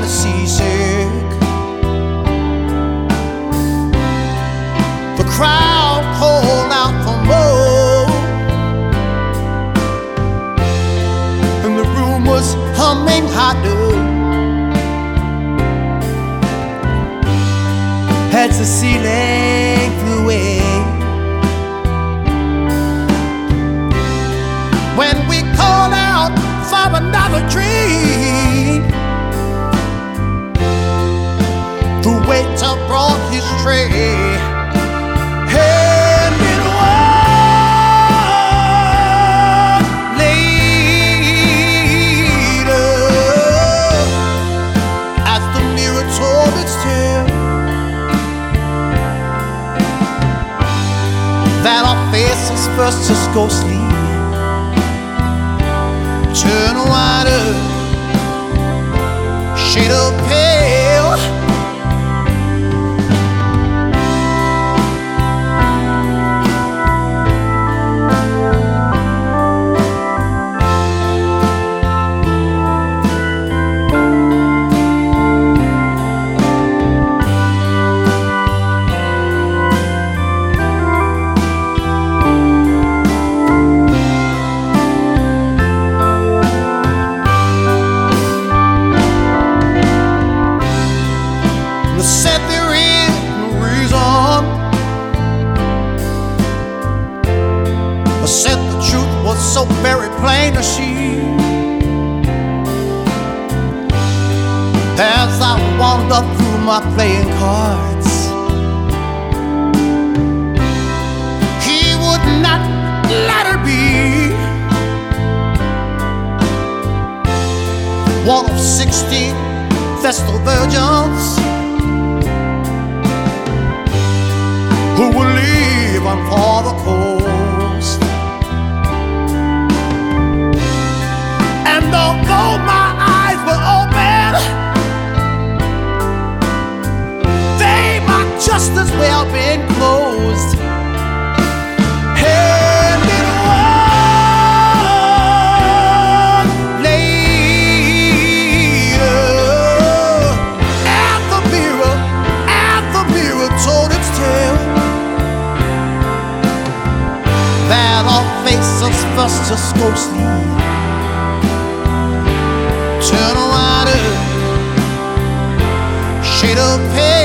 seasick. The crowd called out for more, and the room was humming harder as the ceiling flew away. When we called out for another drink, the waiter brought his tray. And it was later, as the mirror told its tale, that our faces first just go sleep, turn whiter, shade of pale. Said there is no reason, I said the truth was so very plain to see. As I wandered through my playing cards, he would not let her be one of 16 Vestal virgins who will leave on for the coast. And although my eyes were open, they might just as well been closed. And it was later, and the mirror told its tale, that our faces first just go sleep, turn whiter, shade of pale.